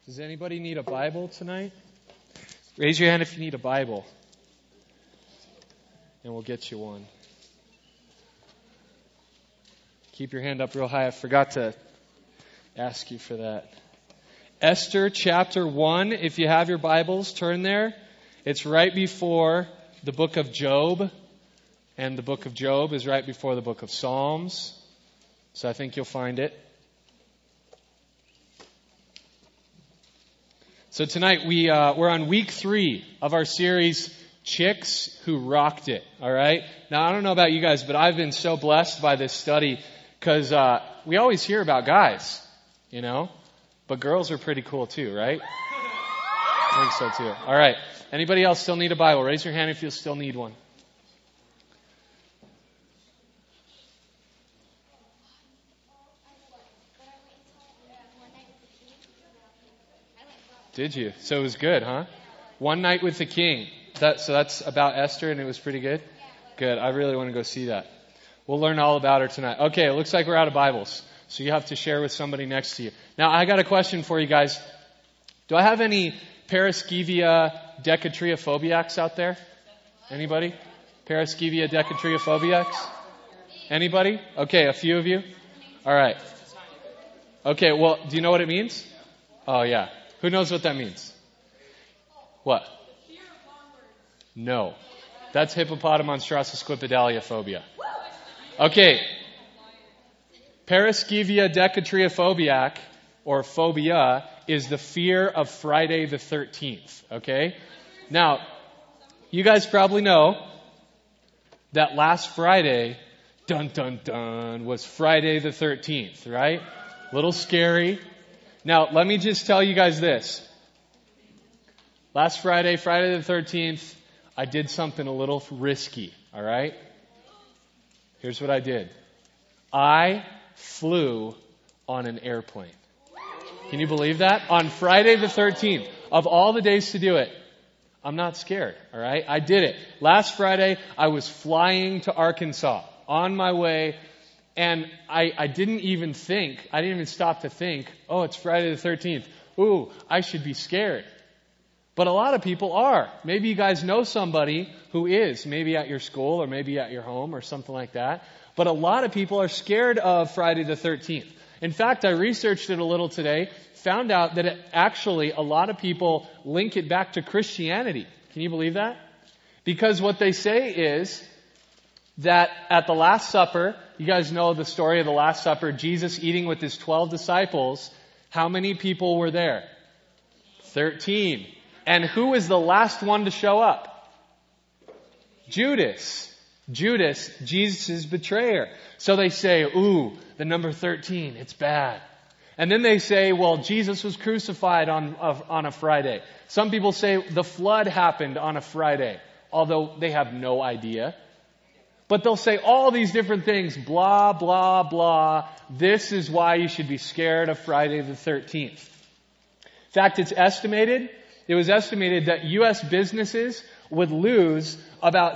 Does anybody need a Bible tonight? Raise your hand if you need a Bible, and we'll get you one. Keep your hand up real high. I forgot to ask you for that. Esther chapter 1, if you have your Bibles, turn there. It's right before the book of Job, and the book of Job is right before the book of Psalms. So I think you'll find it. So tonight we're on week 3 of our series, Chicks Who Rocked It. All right? Now, I don't know about you guys, but I've been so blessed by this study because we always hear about guys, you know, but girls are pretty cool too, right? I think so too. All right. Anybody else still need a Bible? Raise your hand if you still need one. Did you? So it was good, huh? One Night with the King. So that's about Esther, and it was pretty good? Good. I really want to go see that. We'll learn all about her tonight. Okay, it looks like we're out of Bibles. So you have to share with somebody next to you. Now, I got a question for you guys. Do I have any Paraskevia decatriophobiacs out there? Anybody? Paraskevia decatriophobiacs? Anybody? Okay, a few of you? All right. Okay, well, do you know what it means? Oh, yeah. Who knows what that means? What? No. That's hippopotamonstrossesquipedalia phobia. Okay. Paraskevia decatriophobiac, or phobia, is the fear of Friday the 13th. Okay? Now, you guys probably know that last Friday, dun dun dun, was Friday the 13th, right? A little scary. Now, let me just tell you guys this. Last Friday, Friday the 13th, I did something a little risky, all right? Here's what I did. I flew on an airplane. Can you believe that? On Friday the 13th, of all the days to do it, I'm not scared, all right? I did it. Last Friday, I was flying to Arkansas on my way. And I didn't even stop to think, oh, it's Friday the 13th. Ooh, I should be scared. But a lot of people are. Maybe you guys know somebody who is, maybe at your school or maybe at your home or something like that. But a lot of people are scared of Friday the 13th. In fact, I researched it a little today, found out that a lot of people link it back to Christianity. Can you believe that? Because what they say is that at the Last Supper, you guys know the story of the Last Supper, Jesus eating with his 12 disciples. How many people were there? 13. And who was the last one to show up? Judas. Judas, Jesus' betrayer. So they say, ooh, the number 13, it's bad. And then they say, well, Jesus was crucified on a Friday. Some people say the flood happened on a Friday, although they have no idea. But they'll say all these different things, blah, blah, blah. This is why you should be scared of Friday the 13th. In fact, it was estimated that U.S. businesses would lose about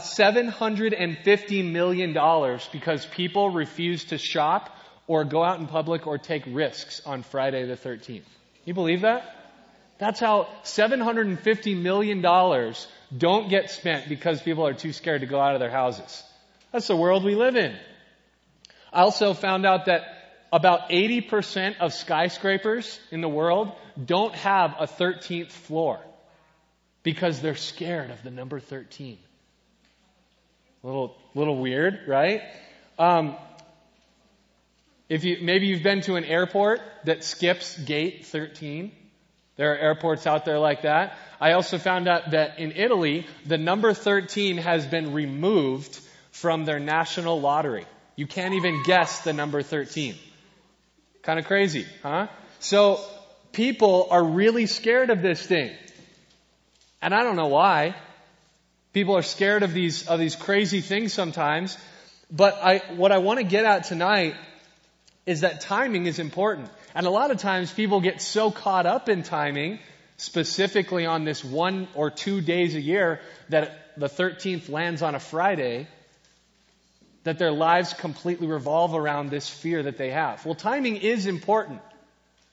$750 million because people refuse to shop or go out in public or take risks on Friday the 13th. You believe that? That's how $750 million don't get spent because people are too scared to go out of their houses. That's the world we live in. I also found out that about 80% of skyscrapers in the world don't have a 13th floor because they're scared of the number 13. Little weird, right? Maybe you've been to an airport that skips gate 13. There are airports out there like that. I also found out that in Italy, the number 13 has been removed from their national lottery. You can't even guess the number 13. Kind of crazy, huh? So people are really scared of this thing. And I don't know why. People are scared of these crazy things sometimes. But what I want to get at tonight is that timing is important. And a lot of times people get so caught up in timing, specifically on this 1 or 2 days a year, that the 13th lands on a Friday, that their lives completely revolve around this fear that they have. Well, timing is important.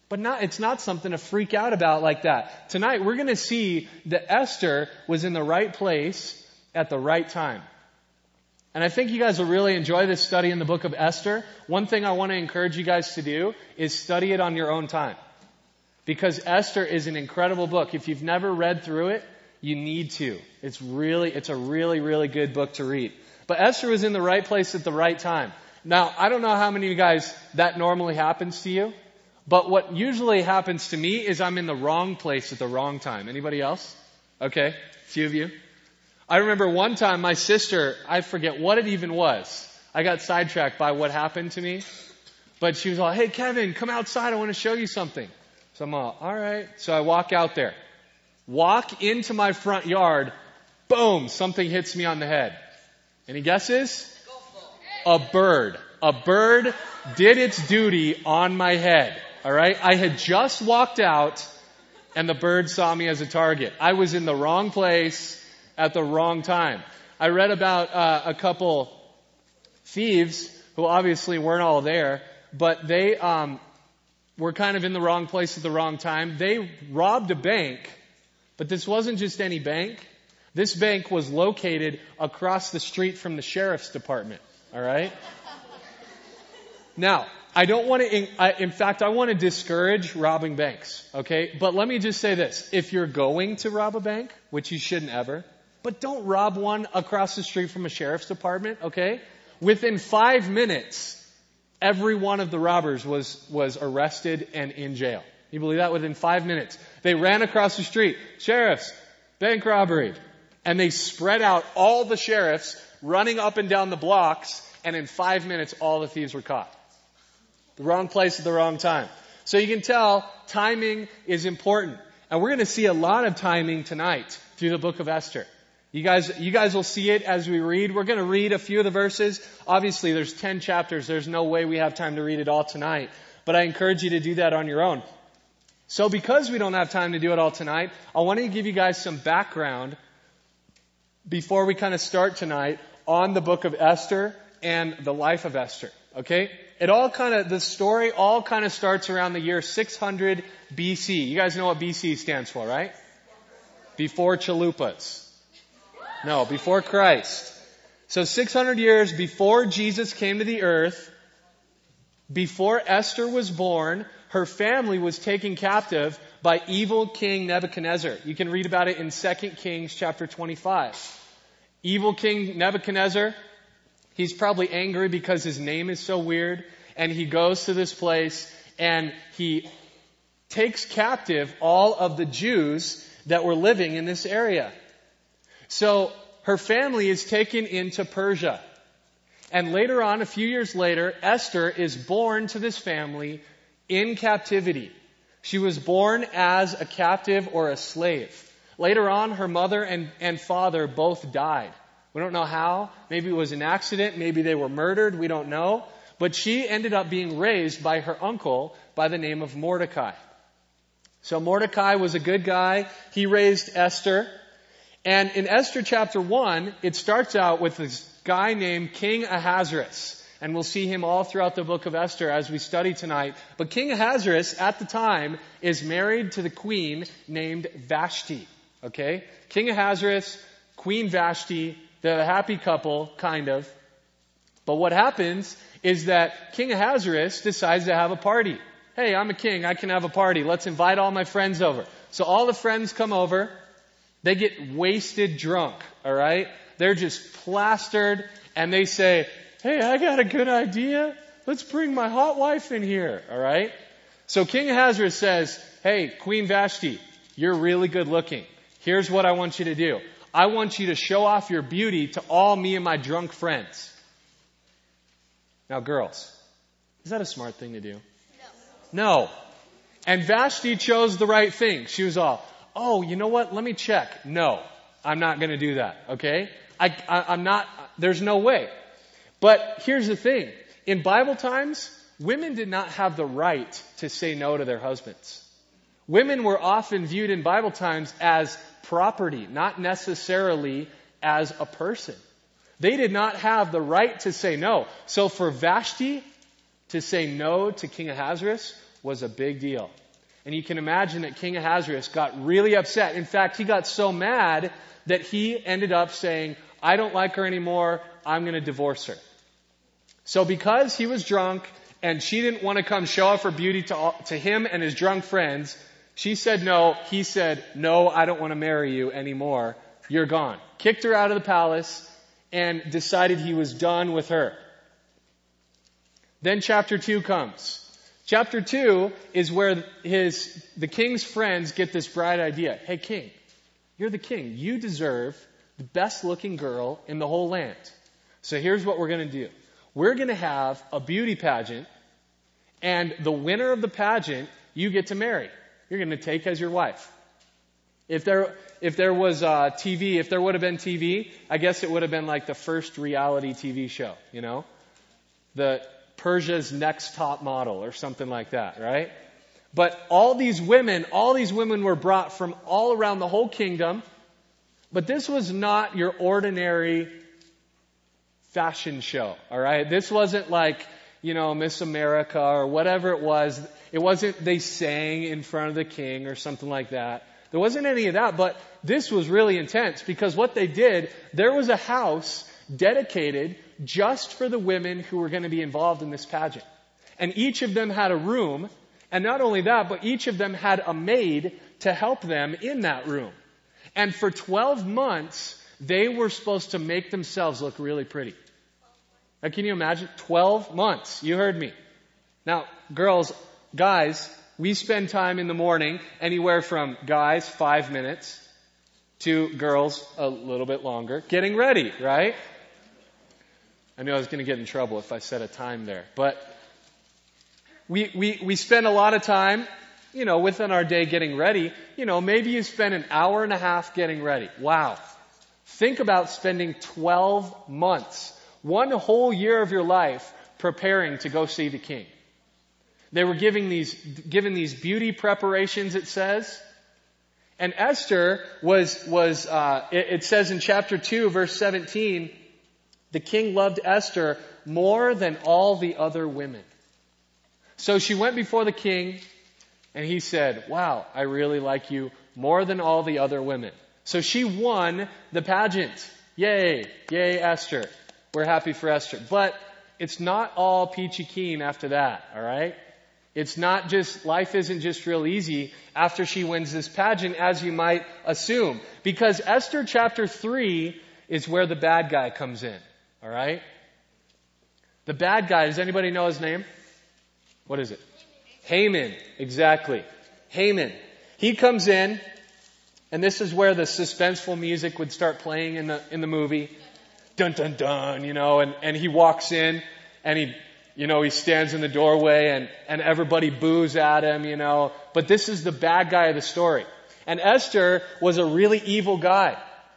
But it's not something to freak out about like that. Tonight we're going to see that Esther was in the right place at the right time. And I think you guys will really enjoy this study in the book of Esther. One thing I want to encourage you guys to do is study it on your own time. Because Esther is an incredible book. If you've never read through it, you need to. It's a really, really good book to read. But Esther was in the right place at the right time. Now, I don't know how many of you guys that normally happens to you. But what usually happens to me is I'm in the wrong place at the wrong time. Anybody else? Okay, a few of you. I remember one time my sister, I forget what it even was. I got sidetracked by what happened to me. But she was all, hey Kevin, come outside, I want to show you something. So I'm all right. So I walk out there. Walk into my front yard. Boom, something hits me on the head. Any guesses? A bird. A bird did its duty on my head. All right. I had just walked out and the bird saw me as a target. I was in the wrong place at the wrong time. I read about a couple thieves who obviously weren't all there, but they were kind of in the wrong place at the wrong time. They robbed a bank, but this wasn't just any bank. This bank was located across the street from the sheriff's department. All right. Now, I don't want to, in fact, I want to discourage robbing banks, okay? But let me just say this. If you're going to rob a bank, which you shouldn't ever, but don't rob one across the street from a sheriff's department, okay? Within 5 minutes, every one of the robbers was arrested and in jail. You believe that? Within 5 minutes. They ran across the street. Sheriffs, bank robbery. And they spread out all the sheriffs running up and down the blocks, and in 5 minutes, all the thieves were caught. The wrong place at the wrong time. So you can tell timing is important. And we're going to see a lot of timing tonight through the book of Esther. You guys will see it as we read. We're going to read a few of the verses. Obviously, there's 10 chapters. There's no way we have time to read it all tonight. But I encourage you to do that on your own. So because we don't have time to do it all tonight, I want to give you guys some background before we kind of start tonight on the book of Esther and the life of Esther. Okay? The story all kind of starts around the year 600 BC. You guys know what BC stands for, right? Before chalupas. No, before Christ. So 600 years before Jesus came to the earth, before Esther was born, her family was taken captive by evil King Nebuchadnezzar. You can read about it in 2 Kings chapter 25. Evil King Nebuchadnezzar, he's probably angry because his name is so weird. And he goes to this place and he takes captive all of the Jews that were living in this area. So her family is taken into Persia. And later on, a few years later, Esther is born to this family in captivity. She was born as a captive or a slave. Later on, her mother and father both died. We don't know how. Maybe it was an accident. Maybe they were murdered. We don't know. But she ended up being raised by her uncle by the name of Mordecai. So Mordecai was a good guy. He raised Esther. And in Esther chapter 1, it starts out with this guy named King Ahasuerus. And we'll see him all throughout the book of Esther as we study tonight. But King Ahasuerus, at the time, is married to the queen named Vashti. Okay? King Ahasuerus, Queen Vashti, they're a happy couple, kind of. But what happens is that King Ahasuerus decides to have a party. Hey, I'm a king. I can have a party. Let's invite all my friends over. So all the friends come over. They get wasted drunk. All right? They're just plastered. And they say, hey, I got a good idea. Let's bring my hot wife in here. All right? So King Ahasuerus says, hey, Queen Vashti, you're really good looking. Here's what I want you to do. I want you to show off your beauty to all me and my drunk friends. Now, girls, is that a smart thing to do? No. And Vashti chose the right thing. She was all, oh, you know what? Let me check. No, I'm not going to do that. Okay? I'm not, there's no way. But here's the thing. In Bible times, women did not have the right to say no to their husbands. Women were often viewed in Bible times as property, not necessarily as a person. They did not have the right to say no. So for Vashti to say no to King Ahasuerus was a big deal. And you can imagine that King Ahasuerus got really upset. In fact, he got so mad that he ended up saying, I don't like her anymore. I'm going to divorce her. So because he was drunk and she didn't want to come show off her beauty to him and his drunk friends, she said no. He said, no, I don't want to marry you anymore. You're gone. Kicked her out of the palace and decided he was done with her. Then chapter 2 comes. Chapter 2 is where the king's friends get this bright idea. Hey, king, you're the king. You deserve the best looking girl in the whole land. So here's what we're going to do. We're going to have a beauty pageant, and the winner of the pageant, you get to marry. You're going to take as your wife. If there was TV, if there would have been TV, I guess it would have been like the first reality TV show, you know? The Persia's Next Top Model or something like that, right? But all these women were brought from all around the whole kingdom. But this was not your ordinary fashion show, all right? This wasn't like, Miss America or whatever it was. It wasn't they sang in front of the king or something like that. There wasn't any of that, but this was really intense because what they did, there was a house dedicated just for the women who were going to be involved in this pageant. And each of them had a room, and not only that, but each of them had a maid to help them in that room. And for 12 months, they were supposed to make themselves look really pretty. Now, can you imagine? 12 months. You heard me. Now, guys, we spend time in the morning, anywhere from guys, 5 minutes, to girls, a little bit longer, getting ready, right? I knew I was going to get in trouble if I set a time there. But we spend a lot of time, within our day getting ready. Maybe you spend an hour and a half getting ready. Wow. Think about spending 12 months, one whole year of your life, preparing to go see the king. They were given these beauty preparations, it says. And Esther it says in chapter 2, verse 17, the king loved Esther more than all the other women. So she went before the king, and he said, wow, I really like you more than all the other women. So she won the pageant. Yay. Yay, Esther. We're happy for Esther. But it's not all peachy keen after that, all right? Life isn't just real easy after she wins this pageant, as you might assume. Because Esther chapter 3 is where the bad guy comes in, all right? The bad guy, does anybody know his name? What is it? Haman, exactly. Haman. He comes in, and this is where the suspenseful music would start playing in the movie. Dun, dun, dun, and he walks in, and he stands in the doorway, and everybody boos at him, But this is the bad guy of the story. And Esther was a really evil guy.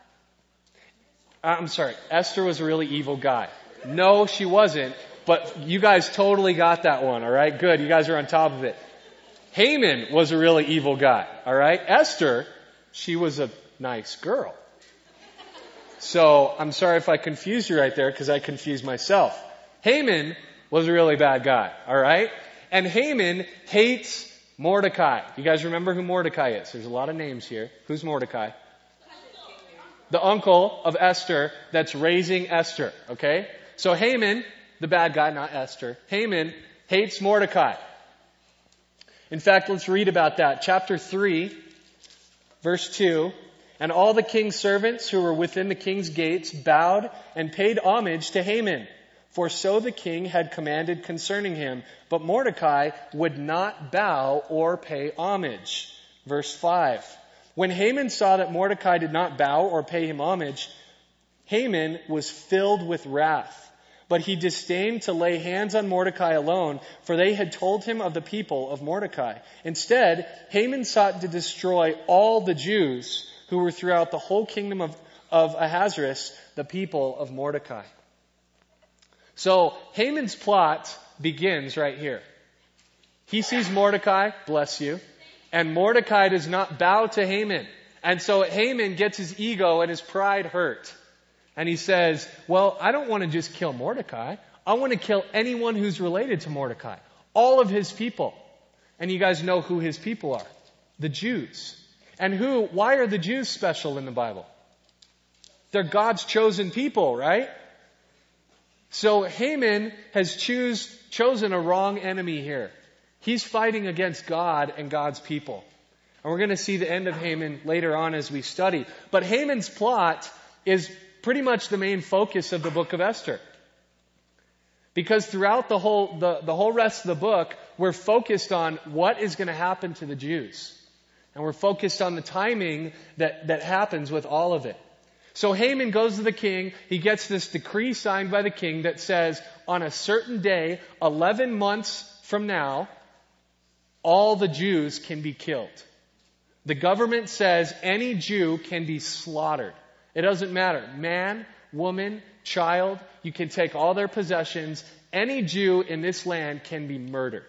Esther was a really evil guy. No, she wasn't. But you guys totally got that one, all right? Good, you guys are on top of it. Haman was a really evil guy, all right? Esther, she was a nice girl. So, I'm sorry if I confused you right there, because I confused myself. Haman was a really bad guy, all right? And Haman hates Mordecai. You guys remember who Mordecai is? There's a lot of names here. Who's Mordecai? The uncle of Esther that's raising Esther, okay? So Haman, the bad guy, not Esther, Haman hates Mordecai. In fact, let's read about that. Chapter 3, verse 2. And all the king's servants who were within the king's gates bowed and paid homage to Haman. For so the king had commanded concerning him. But Mordecai would not bow or pay homage. Verse 5. When Haman saw that Mordecai did not bow or pay him homage, Haman was filled with wrath. But he disdained to lay hands on Mordecai alone, for they had told him of the people of Mordecai. Instead, Haman sought to destroy all the Jews who were throughout the whole kingdom of Ahasuerus, the people of Mordecai. So Haman's plot begins right here. He sees Mordecai, bless you, and Mordecai does not bow to Haman. And so Haman gets his ego and his pride hurt. And he says, well, I don't want to just kill Mordecai. I want to kill anyone who's related to Mordecai. All of his people. And you guys know who his people are. The Jews. And why are the Jews special in the Bible? They're God's chosen people, right? So Haman has chosen a wrong enemy here. He's fighting against God and God's people. And we're going to see the end of Haman later on as we study. But Haman's plot is pretty much the main focus of the book of Esther. Because throughout the whole rest of the book, we're focused on what is going to happen to the Jews. And we're focused on the timing that happens with all of it. So Haman goes to the king. He gets this decree signed by the king that says, on a certain day, 11 months from now, all the Jews can be killed. The government says any Jew can be slaughtered. It doesn't matter. Man, woman, child, you can take all their possessions. Any Jew in this land can be murdered.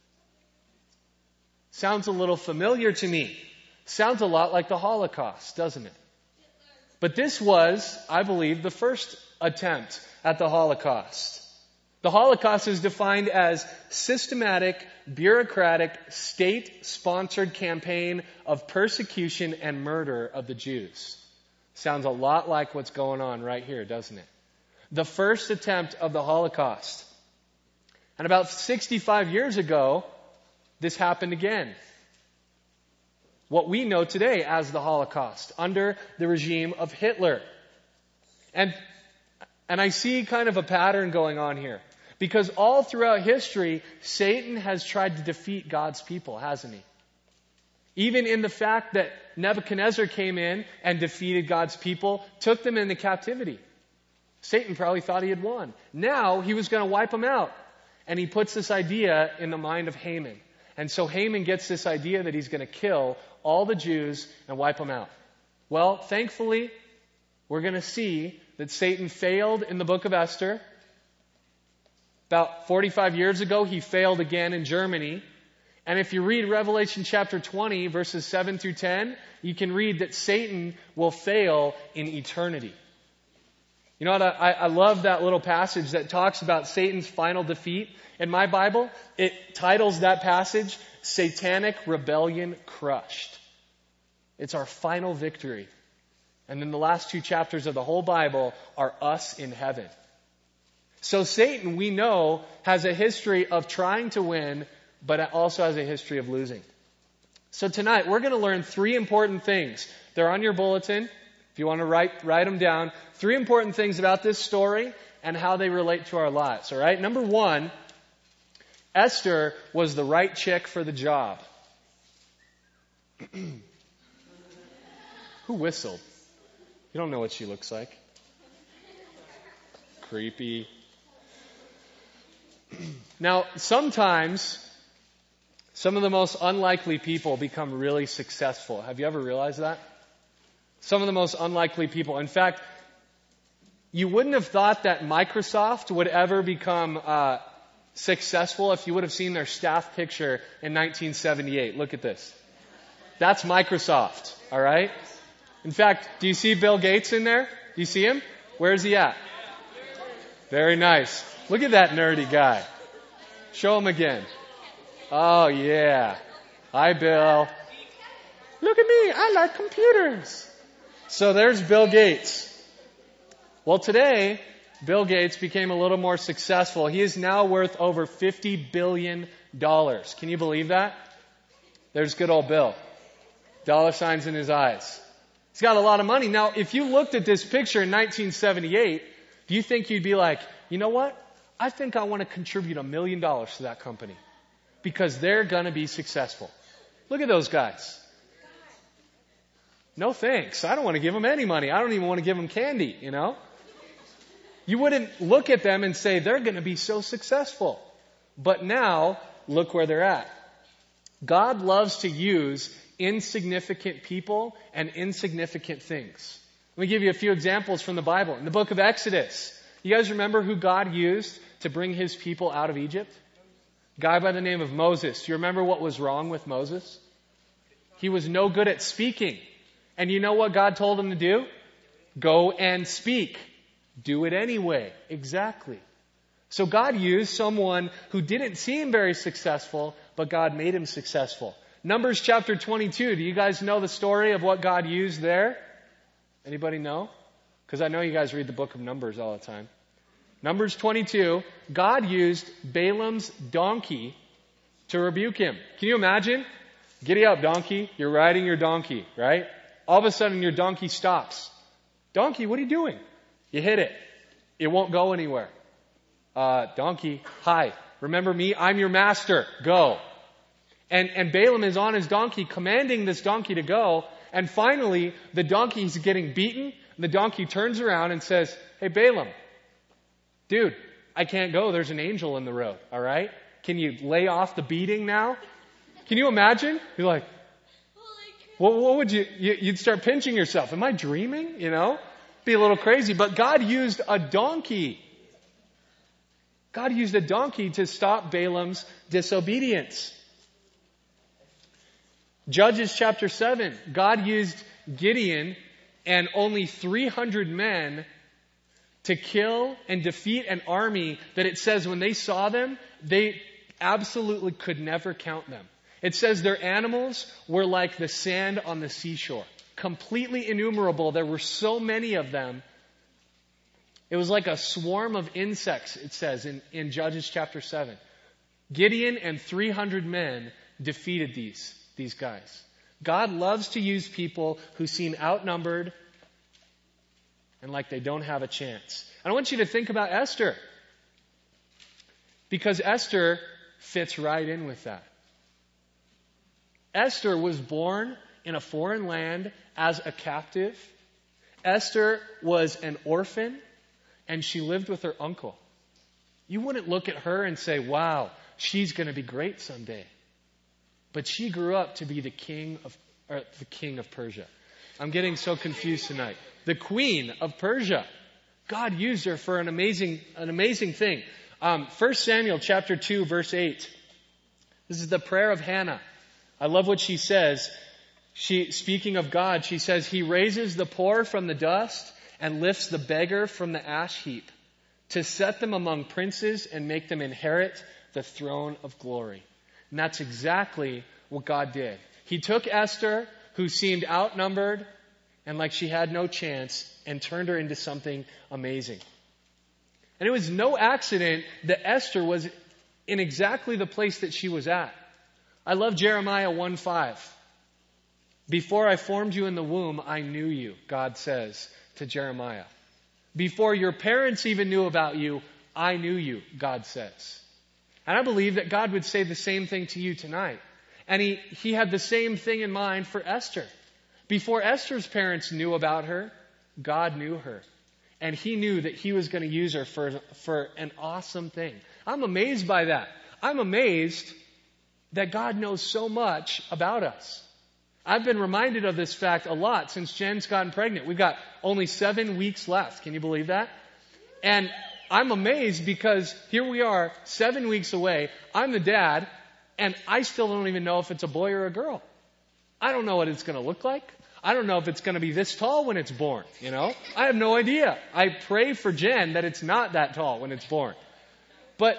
Sounds a little familiar to me. Sounds a lot like the Holocaust, doesn't it? But this was, I believe, the first attempt at the Holocaust. The Holocaust is defined as systematic, bureaucratic, state-sponsored campaign of persecution and murder of the Jews. Sounds a lot like what's going on right here, doesn't it? The first attempt of the Holocaust. And about 65 years ago, this happened again. What we know today as the Holocaust, under the regime of Hitler. And I see kind of a pattern going on here. Because all throughout history, Satan has tried to defeat God's people, hasn't he? Even in the fact that Nebuchadnezzar came in and defeated God's people, took them into captivity. Satan probably thought he had won. Now he was going to wipe them out. And he puts this idea in the mind of Haman. And so Haman gets this idea that he's going to kill all the Jews and wipe them out. Well, thankfully, we're going to see that Satan failed in the book of Esther. About 45 years ago, he failed again in Germany. And if you read Revelation chapter 20, verses 7 through 10, you can read that Satan will fail in eternity. You know what? I love that little passage that talks about Satan's final defeat. In my Bible, it titles that passage, Satanic Rebellion Crushed. It's our final victory. And then the last two chapters of the whole Bible are us in heaven. So Satan, we know, has a history of trying to win, but it also has a history of losing. So tonight, we're going to learn three important things. They're on your bulletin. If you want to write them down. Three important things about this story and how they relate to our lives. All right? Number one, Esther was the right chick for the job. Who whistled? You don't know what she looks like. Creepy. Now, sometimes some of the most unlikely people become really successful. Have you ever realized that? Some of the most unlikely people. In fact, you wouldn't have thought that Microsoft would ever become successful if you would have seen their staff picture in 1978. Look at this. That's Microsoft, all right? In fact, do you see Bill Gates in there? Do you see him? Where is he at? Very nice. Look at that nerdy guy. Show him again. Oh, yeah. Hi, Bill. Look at me. I like computers. So there's Bill Gates. Well, today, Bill Gates became a little more successful. He is now worth over $50 billion. Can you believe that? There's good old Bill. Dollar signs in his eyes. He's got a lot of money. Now, if you looked at this picture in 1978, do you think you'd be like, you know what? I think I want to contribute $1 million to that company because they're going to be successful. Look at those guys. No thanks. I don't want to give them any money. I don't even want to give them candy, you know? You wouldn't look at them and say, they're going to be so successful. But now, look where they're at. God loves to use insignificant people and insignificant things. Let me give you a few examples from the Bible. In the book of Exodus, you guys remember who God used to bring his people out of Egypt? A guy by the name of Moses. Do you remember what was wrong with Moses? He was no good at speaking. And you know what God told him to do? Go and speak. Do it anyway. Exactly. So God used someone who didn't seem very successful, but God made him successful. Numbers chapter 22. Do you guys know the story of what God used there? Anybody know? Because I know you guys read the book of Numbers all the time. Numbers 22, God used Balaam's donkey to rebuke him. Can you imagine? Giddy up, donkey. You're riding your donkey, right? All of a sudden your donkey stops. Donkey, what are you doing? You hit it. It won't go anywhere. Donkey, hi. Remember me? I'm your master. Go. And Balaam is on his donkey, commanding this donkey to go. And finally, the donkey's getting beaten. The donkey turns around and says, hey, Balaam, dude, I can't go. There's an angel in the road. All right? Can you lay off the beating now? Can you imagine? You're like, what would you'd start pinching yourself. Am I dreaming? You know? Be a little crazy. But God used a donkey. God used a donkey to stop Balaam's disobedience. Judges chapter 7. God used Gideon and only 300 men to kill and defeat an army that it says when they saw them, they absolutely could never count them. It says their animals were like the sand on the seashore. Completely innumerable. There were so many of them. It was like a swarm of insects, it says in Judges chapter 7. Gideon and 300 men defeated these guys. God loves to use people who seem outnumbered and like they don't have a chance. And I want you to think about Esther. Because Esther fits right in with that. Esther was born in a foreign land as a captive. Esther was an orphan, and she lived with her uncle. You wouldn't look at her and say, wow, she's going to be great someday. But she grew up to be the king of Persia. I'm getting so confused tonight. The queen of Persia. God used her for an amazing thing. 1 Samuel chapter 2, verse 8. This is the prayer of Hannah. I love what she says. Speaking of God, she says, He raises the poor from the dust and lifts the beggar from the ash heap to set them among princes and make them inherit the throne of glory. And that's exactly what God did. He took Esther, who seemed outnumbered and like she had no chance, and turned her into something amazing. And it was no accident that Esther was in exactly the place that she was at. I love Jeremiah 1:5. Before I formed you in the womb, I knew you, God says to Jeremiah. Before your parents even knew about you, I knew you, God says. And I believe that God would say the same thing to you tonight. And he had the same thing in mind for Esther. Before Esther's parents knew about her, God knew her. And He knew that He was going to use her for an awesome thing. I'm amazed by that. I'm amazed that God knows so much about us. I've been reminded of this fact a lot since Jen's gotten pregnant. We've got only 7 weeks left. Can you believe that? And I'm amazed because here we are, 7 weeks away. I'm the dad, and I still don't even know if it's a boy or a girl. I don't know what it's going to look like. I don't know if it's going to be this tall when it's born, you know? I have no idea. I pray for Jen that it's not that tall when it's born. But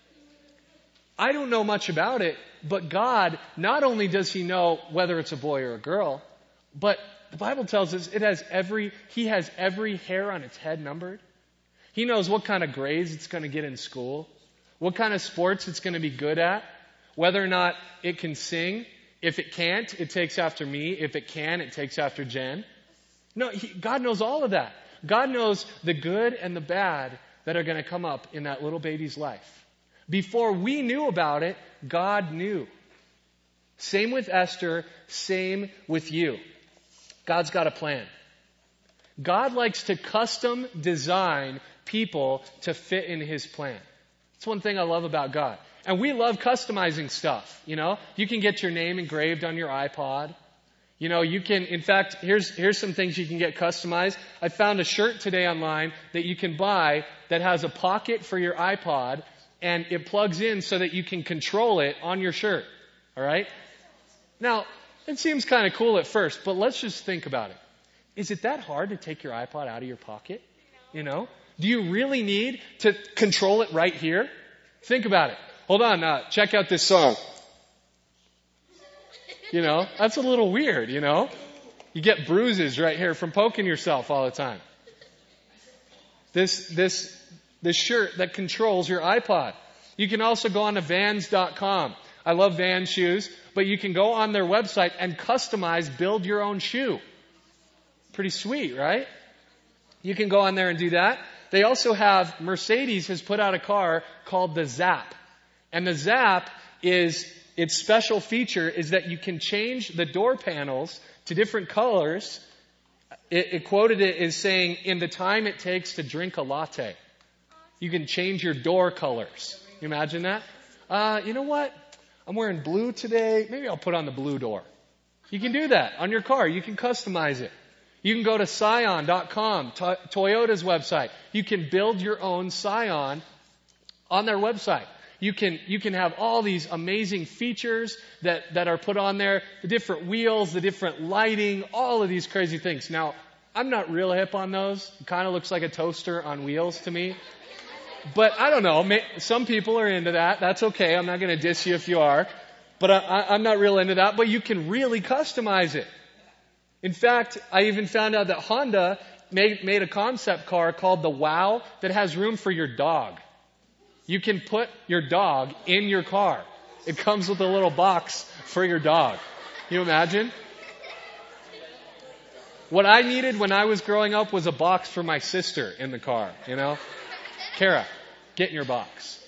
I don't know much about it, but God, not only does He know whether it's a boy or a girl, but the Bible tells us He has every hair on its head numbered. He knows what kind of grades it's going to get in school, what kind of sports it's going to be good at, whether or not it can sing. If it can't, it takes after me. If it can, it takes after Jen. No, God knows all of that. God knows the good and the bad that are going to come up in that little baby's life. Before we knew about it, God knew. Same with Esther, same with you. God's got a plan. God likes to custom design people to fit in His plan. That's one thing I love about God. And we love customizing stuff, you know. You can get your name engraved on your iPod. You know, you can, in fact, here's some things you can get customized. I found a shirt today online that you can buy that has a pocket for your iPod, and it plugs in so that you can control it on your shirt. All right? Now, it seems kind of cool at first, but let's just think about it. Is it that hard to take your iPod out of your pocket? You know? Do you really need to control it right here? Think about it. Hold on, check out this song. That's a little weird, You get bruises right here from poking yourself all the time. This shirt that controls your iPod. You can also go on to Vans.com. I love Vans shoes, but you can go on their website and build your own shoe. Pretty sweet, right? You can go on there and do that. They also have, Mercedes has put out a car called the Zap. And the Zap its special feature is that you can change the door panels to different colors. It quoted it as saying, in the time it takes to drink a latte. You can change your door colors. You imagine that? You know what? I'm wearing blue today. Maybe I'll put on the blue door. You can do that on your car. You can customize it. You can go to Scion.com, Toyota's website. You can build your own Scion on their website. You can have all these amazing features that are put on there, the different wheels, the different lighting, all of these crazy things. Now, I'm not real hip on those. It kind of looks like a toaster on wheels to me. But I don't know. Some people are into that. That's okay. I'm not going to diss you if you are. But I'm not real into that. But you can really customize it. In fact, I even found out that Honda made a concept car called the Wow that has room for your dog. You can put your dog in your car. It comes with a little box for your dog. Can you imagine? What I needed when I was growing up was a box for my sister in the car, Kara, get in your box,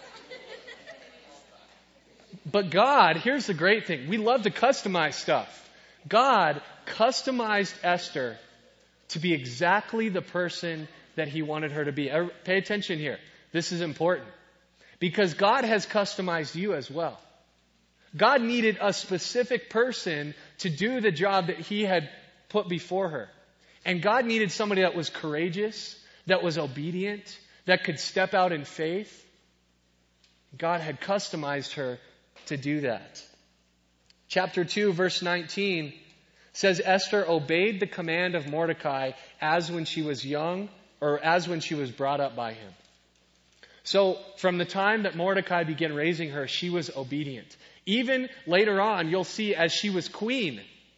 But God, here's the great thing. We love to customize stuff. God customized Esther to be exactly the person that He wanted her to be. Pay attention here. This is important. Because God has customized you as well. God needed a specific person to do the job that He had put before her. And God needed somebody that was courageous, that was obedient, that could step out in faith. God had customized her to do that. Chapter 2, verse 19 says, Esther obeyed the command of Mordecai as when she was young, or as when she was brought up by him. So from the time that Mordecai began raising her, she was obedient. Even later on, you'll see as she was queen,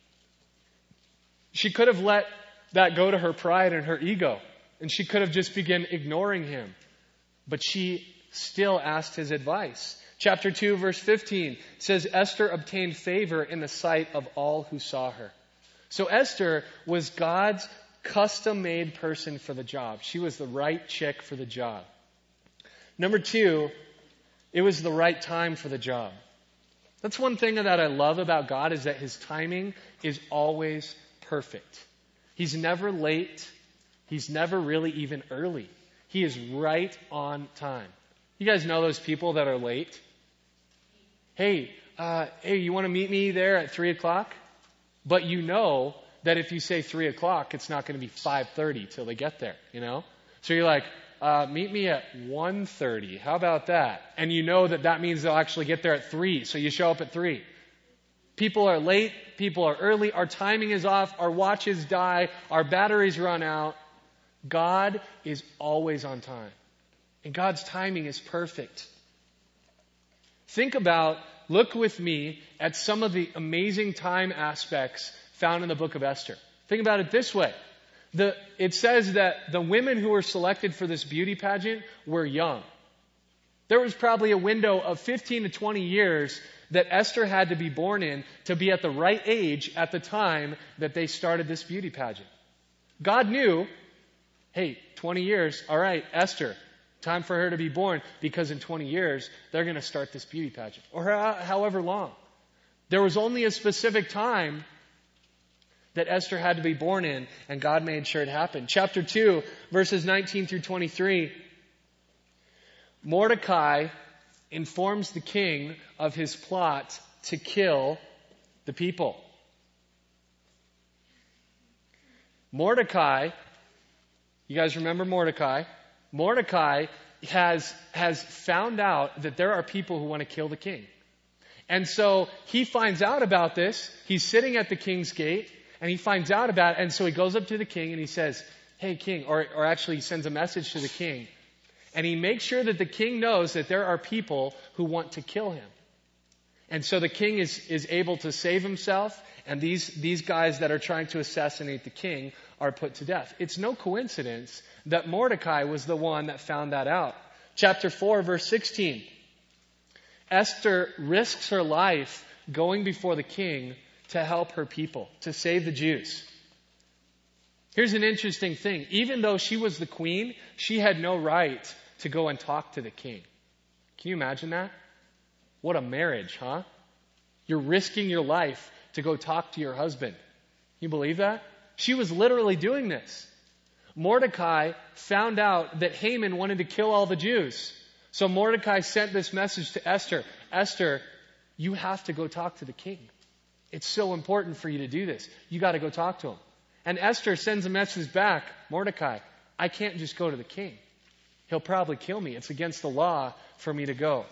she could have let that go to her pride and her ego. And she could have just begun ignoring him. But she still asked his advice. Chapter 2, verse 15 says, Esther obtained favor in the sight of all who saw her. So Esther was God's custom-made person for the job. She was the right chick for the job. Number 2, it was the right time for the job. That's one thing that I love about God, is that His timing is always perfect. He's never late. He's never really even early. He is right on time. You guys know those people that are late? Hey, you want to meet me there at 3 o'clock? But you know that if you say 3 o'clock, it's not going to be 5:30 till they get there, So you're like, meet me at 1:30. How about that? And you know that means they'll actually get there at 3. So you show up at 3. People are late. People are early. Our timing is off. Our watches die. Our batteries run out. God is always on time. And God's timing is perfect. Look with me at some of the amazing time aspects found in the book of Esther. Think about it this way. It says that the women who were selected for this beauty pageant were young. There was probably a window of 15 to 20 years that Esther had to be born in to be at the right age at the time that they started this beauty pageant. God knew, hey, 20 years, all right, Esther, time for her to be born, because in 20 years, they're going to start this beauty pageant, or however long. There was only a specific time that Esther had to be born in, and God made sure it happened. Chapter 2, verses 19 through 23. Mordecai informs the king of his plot to kill the people. Mordecai, you guys remember Mordecai? Mordecai has found out that there are people who want to kill the king. And so he finds out about this. He's sitting at the king's gate, and he finds out about it. And so he goes up to the king and he says, hey, king, or actually he sends a message to the king. And he makes sure that the king knows that there are people who want to kill him. And so the king is able to save himself, and these guys that are trying to assassinate the king are put to death. It's no coincidence that Mordecai was the one that found that out. Chapter 4, verse 16. Esther risks her life going before the king to help her people, to save the Jews. Here's an interesting thing. Even though she was the queen, she had no right to go and talk to the king. Can you imagine that? What a marriage, huh? You're risking your life to go talk to your husband. You believe that? She was literally doing this. Mordecai found out that Haman wanted to kill all the Jews. So Mordecai sent this message to Esther. Esther, you have to go talk to the king. It's so important for you to do this. You got to go talk to him. And Esther sends a message back. Mordecai, I can't just go to the king. He'll probably kill me. It's against the law for me to go.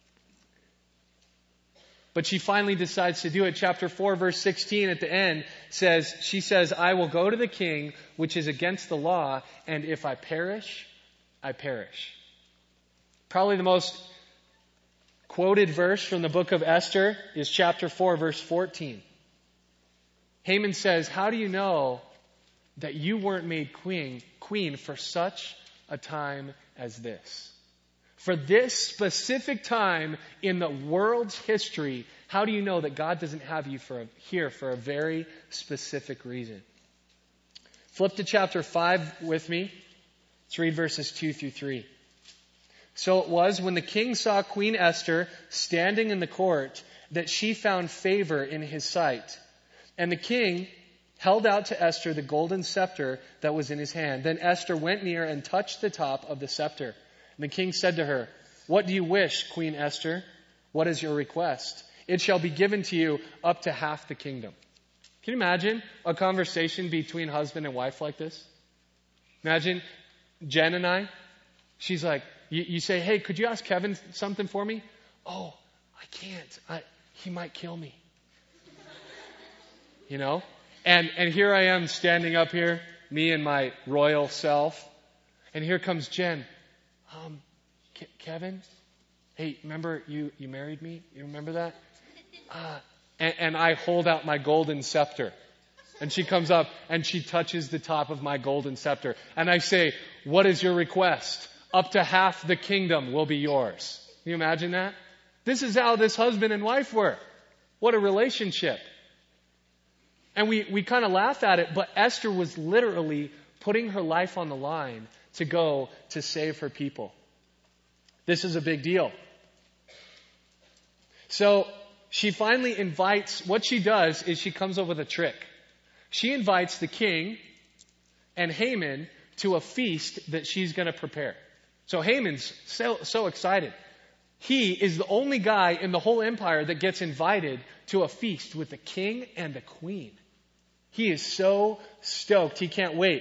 But she finally decides to do it. Chapter 4, verse 16 at the end she says, I will go to the king, which is against the law, and if I perish, I perish. Probably the most quoted verse from the book of Esther is chapter 4, verse 14. Haman says, how do you know that you weren't made queen for such a time as this? For this specific time in the world's history, how do you know that God doesn't have you here for a very specific reason? Flip to chapter 5 with me. Let's read verses 2 through 3. So it was when the king saw Queen Esther standing in the court that she found favor in his sight. And the king held out to Esther the golden scepter that was in his hand. Then Esther went near and touched the top of the scepter. And the king said to her, what do you wish, Queen Esther? What is your request? It shall be given to you up to half the kingdom. Can you imagine a conversation between husband and wife like this? Imagine Jen and I. She's like, you say, hey, could you ask Kevin something for me? Oh, I can't. He might kill me. You know? And here I am standing up here, me and my royal self. And here comes Jen. Kevin, hey, remember you married me? You remember that? And I hold out my golden scepter. And she comes up and she touches the top of my golden scepter. And I say, what is your request? Up to half the kingdom will be yours. Can you imagine that? This is how this husband and wife were. What a relationship. And we kind of laugh at it, but Esther was literally putting her life on the line to go to save her people. This is a big deal. So she finally invites, what she does is she comes up with a trick. She invites the king and Haman to a feast that she's going to prepare. So Haman's so excited. He is the only guy in the whole empire that gets invited to a feast with the king and the queen. He is so stoked. He can't wait.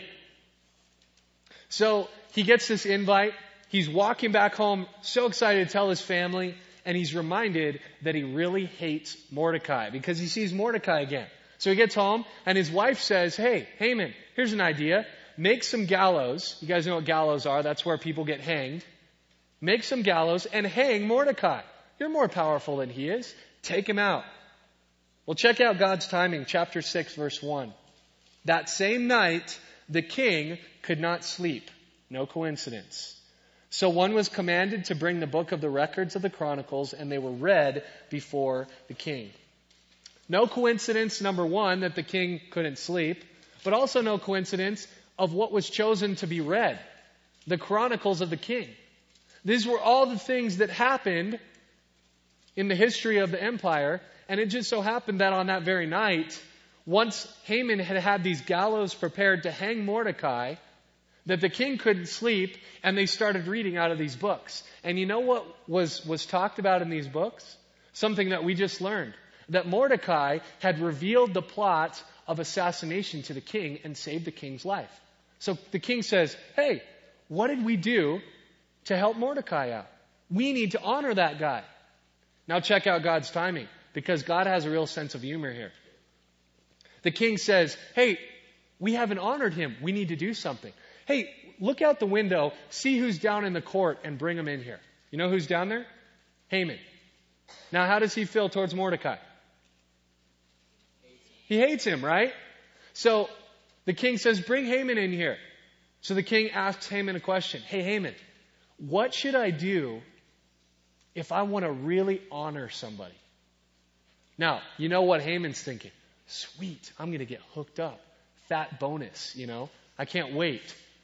So he gets this invite. He's walking back home, so excited to tell his family, and he's reminded that he really hates Mordecai because he sees Mordecai again. So he gets home, and his wife says, hey, Haman, here's an idea. Make some gallows. You guys know what gallows are. That's where people get hanged. Make some gallows and hang Mordecai. You're more powerful than he is. Take him out. Well, check out God's timing. Chapter 6, verse 1. That same night, the king could not sleep. No coincidence. So one was commanded to bring the book of the records of the Chronicles, and they were read before the king. No coincidence, number one, that the king couldn't sleep, but also no coincidence of what was chosen to be read. The Chronicles of the king. These were all the things that happened in the history of the empire, and it just so happened that on that very night, once Haman had had these gallows prepared to hang Mordecai, that the king couldn't sleep, and they started reading out of these books. And you know what was talked about in these books? Something that we just learned. That Mordecai had revealed the plot of assassination to the king and saved the king's life. So the king says, hey, what did we do to help Mordecai out? We need to honor that guy. Now check out God's timing, because God has a real sense of humor here. The king says, hey, we haven't honored him. We need to do something. Hey, look out the window, see who's down in the court, and bring him in here. You know who's down there? Haman. Now, how does he feel towards Mordecai? He hates him, right? So the king says, bring Haman in here. So the king asks Haman a question. Hey, Haman, what should I do if I want to really honor somebody? Now, you know what Haman's thinking. Sweet, I'm going to get hooked up. Fat bonus, I can't wait.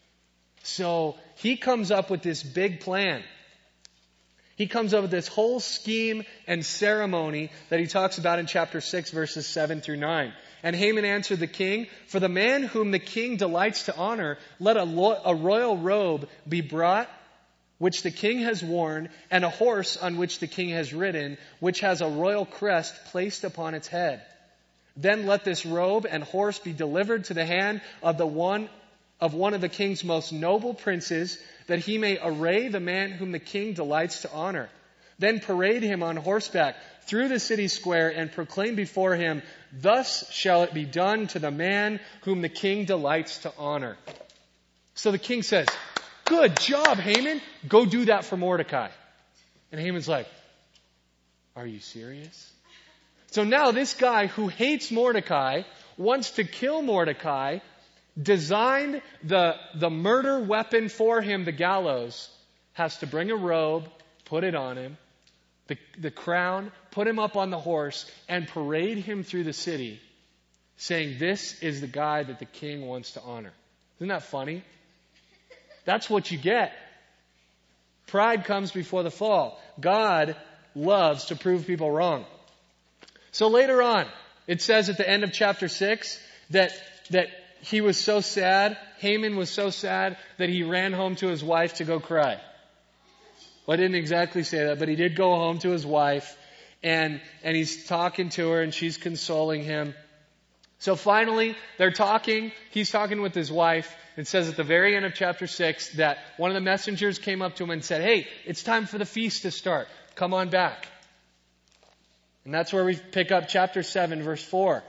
So he comes up with this big plan. He comes up with this whole scheme and ceremony that he talks about in chapter 6, verses 7 through 9. And Haman answered the king, for the man whom the king delights to honor, let a royal robe be brought, which the king has worn, and a horse on which the king has ridden, which has a royal crest placed upon its head. Then let this robe and horse be delivered to the hand of one of the king's most noble princes, that he may array the man whom the king delights to honor. Then parade him on horseback through the city square and proclaim before him, thus shall it be done to the man whom the king delights to honor. So the king says, good job, Haman. Go do that for Mordecai. And Haman's like, are you serious? So now this guy who hates Mordecai, wants to kill Mordecai, designed the murder weapon for him, the gallows, has to bring a robe, put it on him, the crown, put him up on the horse, and parade him through the city, saying, this is the guy that the king wants to honor. Isn't that funny? That's what you get. Pride comes before the fall. God loves to prove people wrong. So later on, it says at the end of chapter 6 that he was so sad, Haman was so sad, that he ran home to his wife to go cry. Well, I didn't exactly say that, but he did go home to his wife, and he's talking to her, and she's consoling him. So finally, they're talking. He's talking with his wife. It says at the very end of chapter 6 that one of the messengers came up to him and said, hey, it's time for the feast to start. Come on back. And that's where we pick up chapter 7, verse 4.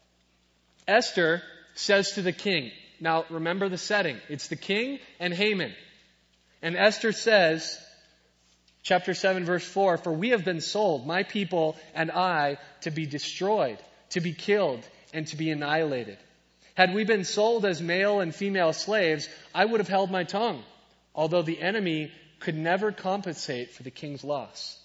Esther says to the king, now remember the setting. It's the king and Haman. And Esther says, chapter 7, verse 4, for we have been sold, my people and I, to be destroyed, to be killed, and to be annihilated. Had we been sold as male and female slaves, I would have held my tongue, although the enemy could never compensate for the king's loss.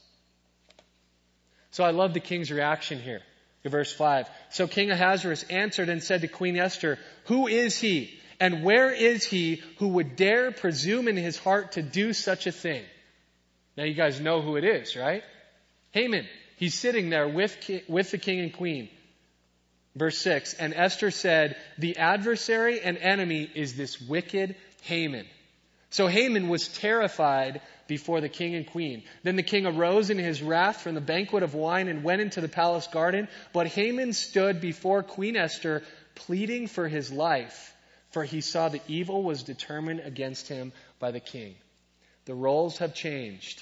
So I love the king's reaction here. Verse 5. So King Ahasuerus answered and said to Queen Esther, who is he, and where is he who would dare presume in his heart to do such a thing? Now you guys know who it is, right? Haman. He's sitting there with the king and queen. Verse 6, and Esther said, the adversary and enemy is this wicked Haman. So Haman was terrified before the king and queen. Then the king arose in his wrath from the banquet of wine and went into the palace garden. But Haman stood before Queen Esther, pleading for his life, for he saw the evil was determined against him by the king. The roles have changed.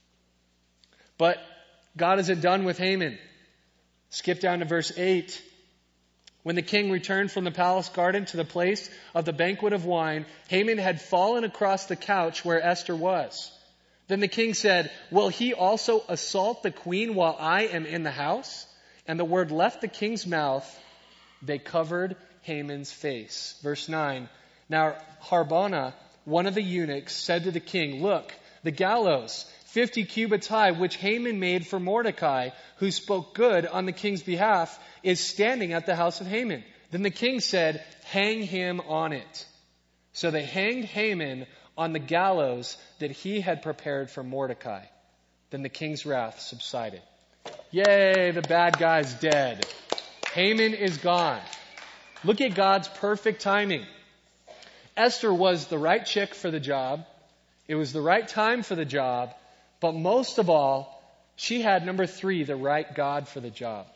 But God isn't done with Haman. Skip down to verse 8. When the king returned from the palace garden to the place of the banquet of wine, Haman had fallen across the couch where Esther was. Then the king said, will he also assault the queen while I am in the house? And the word left the king's mouth. They covered Haman's face. Verse 9. Now Harbona, one of the eunuchs, said to the king, look, the gallows, 50 cubits high, which Haman made for Mordecai, who spoke good on the king's behalf, is standing at the house of Haman. Then the king said, hang him on it. So they hanged Haman on the gallows that he had prepared for Mordecai. Then the king's wrath subsided. Yay, the bad guy's dead. Haman is gone. Look at God's perfect timing. Esther was the right chick for the job. It was the right time for the job. But most of all, she had, number 3, the right God for the job.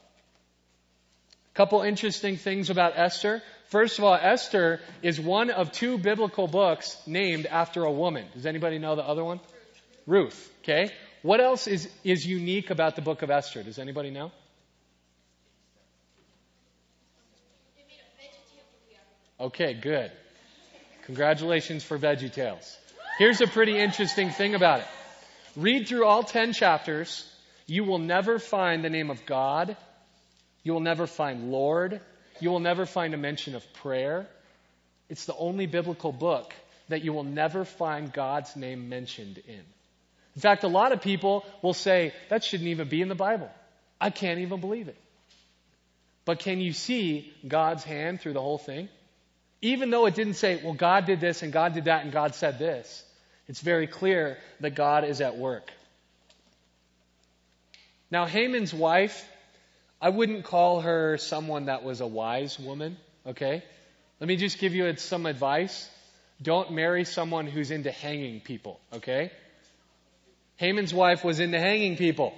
Couple interesting things about Esther. First of all, Esther is one of 2 biblical books named after a woman. Does anybody know the other one? Ruth. Okay. What else is unique about the book of Esther? Does anybody know? Okay, good. Congratulations for VeggieTales. Here's a pretty interesting thing about it. Read through all 10 chapters. you will never find the name of God. You will never find Lord. You will never find a mention of prayer. It's the only biblical book that you will never find God's name mentioned in. In fact, a lot of people will say, that shouldn't even be in the Bible. I can't even believe it. But can you see God's hand through the whole thing? Even though it didn't say, well, God did this and God did that and God said this, it's very clear that God is at work. Now, Haman's wife, I wouldn't call her someone that was a wise woman, okay? Let me just give you some advice. Don't marry someone who's into hanging people, okay? Haman's wife was into hanging people.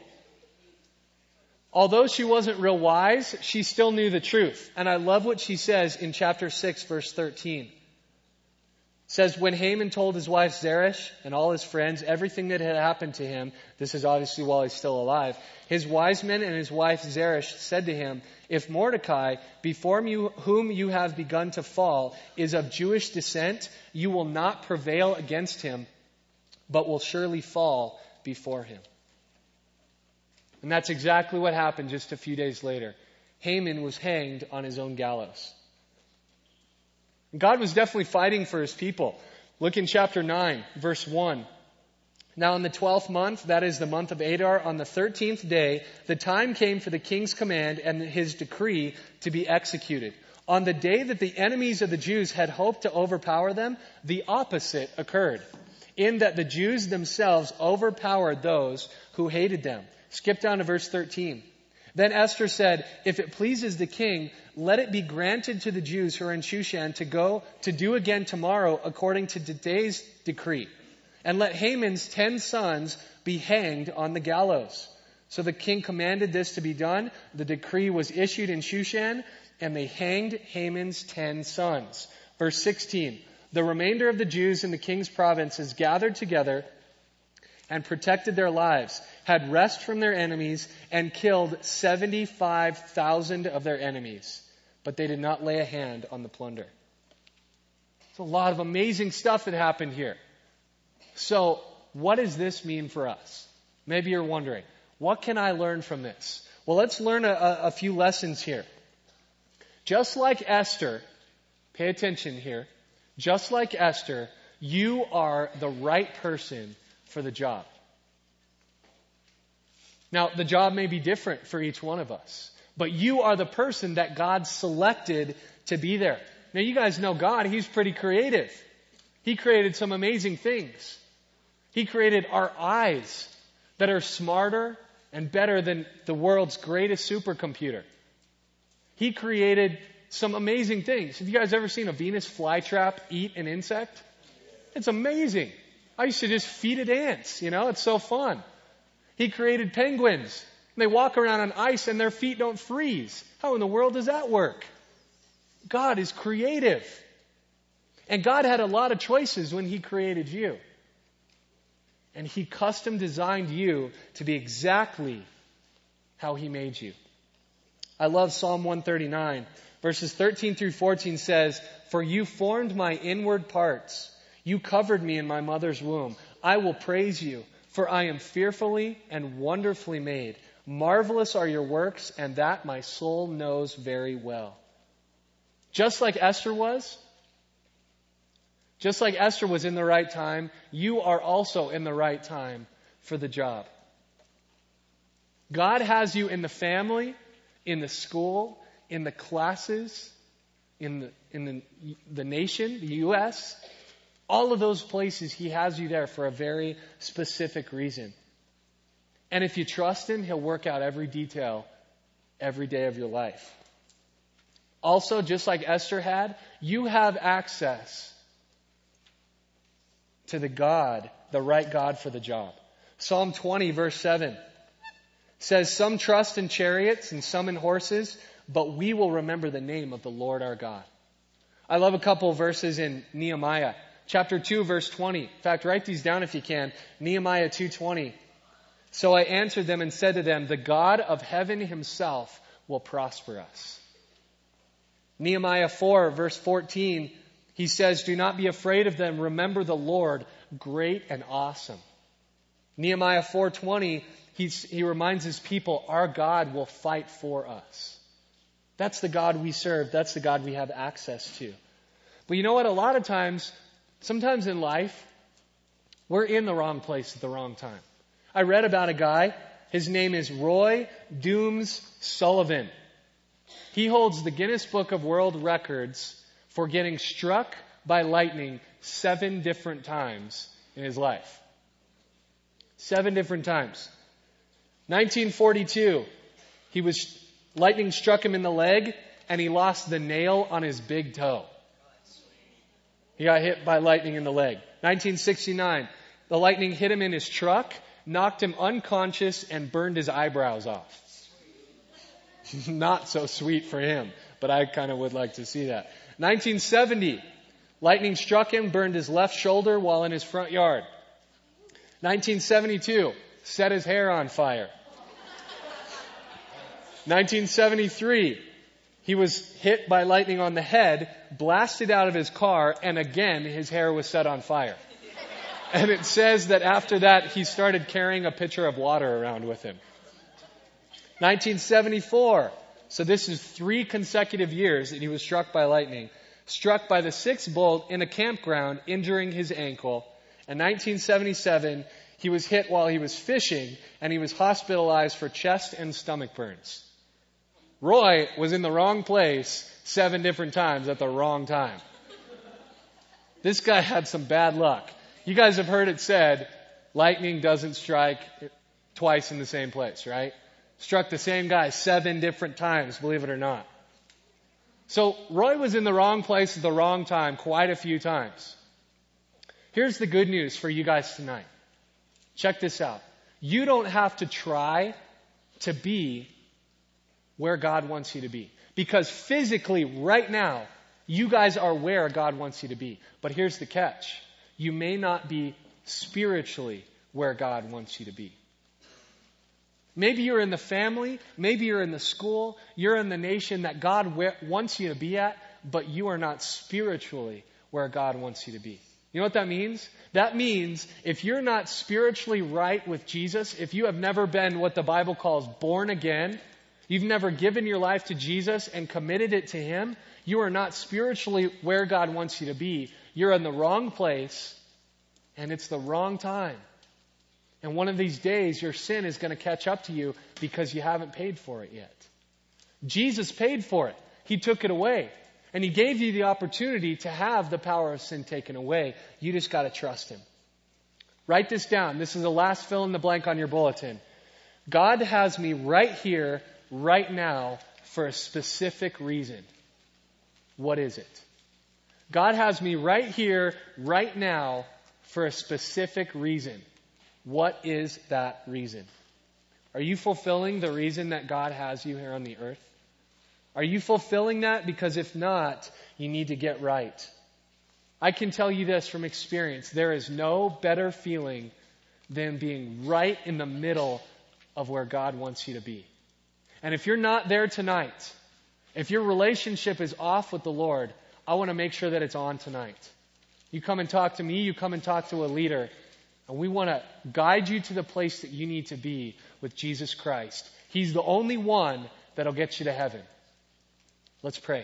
Although she wasn't real wise, she still knew the truth. And I love what she says in chapter 6, verse 13. It says, when Haman told his wife Zeresh and all his friends everything that had happened to him, this is obviously while he's still alive, his wise men and his wife Zeresh said to him, if Mordecai, before whom you have begun to fall, is of Jewish descent, you will not prevail against him, but will surely fall before him. And that's exactly what happened just a few days later. Haman was hanged on his own gallows. God was definitely fighting for his people. Look in chapter 9, verse 1. Now in the 12th month, that is the month of Adar, on the 13th day, the time came for the king's command and his decree to be executed. On the day that the enemies of the Jews had hoped to overpower them, the opposite occurred, in that the Jews themselves overpowered those who hated them. Skip down to verse 13. Then Esther said, if it pleases the king, let it be granted to the Jews who are in Shushan to go to do again tomorrow according to today's decree. And let Haman's 10 sons be hanged on the gallows. So the king commanded this to be done. The decree was issued in Shushan, and they hanged Haman's 10 sons. Verse 16. The remainder of the Jews in the king's provinces gathered together and protected their lives, had rest from their enemies, and killed 75,000 of their enemies. But they did not lay a hand on the plunder. It's a lot of amazing stuff that happened here. So, what does this mean for us? Maybe you're wondering, what can I learn from this? Well, let's learn a few lessons here. Just like Esther, pay attention here, just like Esther, you are the right person for the job. Now, the job may be different for each one of us, but you are the person that God selected to be there. Now, you guys know God. He's pretty creative. He created some amazing things. He created our eyes that are smarter and better than the world's greatest supercomputer. He created some amazing things. Have you guys ever seen a Venus flytrap eat an insect? It's amazing. I used to just feed it ants, it's so fun. He created penguins. They walk around on ice and their feet don't freeze. How in the world does that work? God is creative. And God had a lot of choices when He created you. And He custom designed you to be exactly how He made you. I love Psalm 139. Verses 13 through 14 says, for you formed my inward parts. You covered me in my mother's womb. I will praise you, for I am fearfully and wonderfully made. Marvelous are your works, and that my soul knows very well. Just like Esther was in the right time, you are also in the right time for the job. God has you in the family, in the school, in the classes, in the nation, the U.S., all of those places, He has you there for a very specific reason. And if you trust Him, He'll work out every detail every day of your life. Also, just like Esther had, you have access to the right God for the job. Psalm 20, verse 7 says, some trust in chariots and some in horses, but we will remember the name of the Lord our God. I love a couple of verses in Nehemiah. Chapter 2, verse 20. In fact, write these down if you can. Nehemiah 2:20. So I answered them and said to them, the God of heaven Himself will prosper us. Nehemiah 4, verse 14, he says, do not be afraid of them. Remember the Lord, great and awesome. Nehemiah 4:20, he reminds his people, our God will fight for us. That's the God we serve. That's the God we have access to. But you know what? A lot of times, sometimes in life, we're in the wrong place at the wrong time. I read about a guy. His name is Roy Dooms Sullivan. He holds the Guinness Book of World Records for getting struck by lightning 7 different times in his life. 7 different times. 1942, lightning struck him in the leg, and he lost the nail on his big toe. He got hit by lightning in the leg. 1969, the lightning hit him in his truck, knocked him unconscious, and burned his eyebrows off. Not so sweet for him, but I kind of would like to see that. 1970, lightning struck him, burned his left shoulder while in his front yard. 1972, set his hair on fire. 1973, he was hit by lightning on the head, blasted out of his car, and again his hair was set on fire. And it says that after that he started carrying a pitcher of water around with him. 1974, so this is 3 consecutive years that he was struck by lightning. Struck by the 6th bolt in a campground, injuring his ankle. In 1977, he was hit while he was fishing, and he was hospitalized for chest and stomach burns. Roy was in the wrong place 7 different times at the wrong time. This guy had some bad luck. You guys have heard it said, lightning doesn't strike twice in the same place, right? Struck the same guy 7 different times, believe it or not. So Roy was in the wrong place at the wrong time quite a few times. Here's the good news for you guys tonight. Check this out. You don't have to try to be where God wants you to be. Because physically, right now, you guys are where God wants you to be. But here's the catch. You may not be spiritually where God wants you to be. Maybe you're in the family, maybe you're in the school, you're in the nation that God wants you to be at, but you are not spiritually where God wants you to be. You know what that means? That means if you're not spiritually right with Jesus, if you have never been what the Bible calls born again, you've never given your life to Jesus and committed it to Him, you are not spiritually where God wants you to be. You're in the wrong place, and it's the wrong time. And one of these days, your sin is going to catch up to you because you haven't paid for it yet. Jesus paid for it. He took it away. And He gave you the opportunity to have the power of sin taken away. You just got to trust Him. Write this down. This is the last fill in the blank on your bulletin. God has me right here, right now, for a specific reason. What is it? God has me right here, right now, for a specific reason. What is that reason? Are you fulfilling the reason that God has you here on the earth? Are you fulfilling that? Because if not, you need to get right. I can tell you this from experience. There is no better feeling than being right in the middle of where God wants you to be. And if you're not there tonight, if your relationship is off with the Lord, I want to make sure that it's on tonight. You come and talk to me, you come and talk to a leader, and we want to guide you to the place that you need to be with Jesus Christ. He's the only one that'll get you to heaven. Let's pray.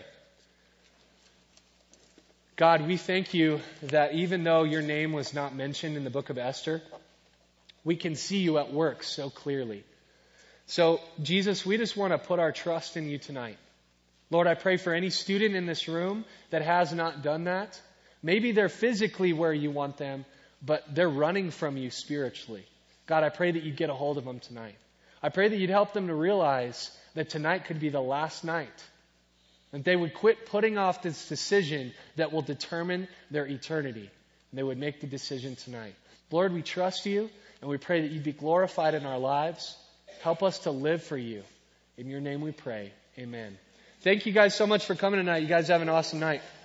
God, we thank you that even though your name was not mentioned in the book of Esther, we can see you at work so clearly. So, Jesus, we just want to put our trust in you tonight. Lord, I pray for any student in this room that has not done that. Maybe they're physically where you want them, but they're running from you spiritually. God, I pray that you'd get a hold of them tonight. I pray that you'd help them to realize that tonight could be the last night. And they would quit putting off this decision that will determine their eternity. And they would make the decision tonight. Lord, we trust you, and we pray that you'd be glorified in our lives. Help us to live for you. In your name we pray. Amen. Thank you guys so much for coming tonight. You guys have an awesome night.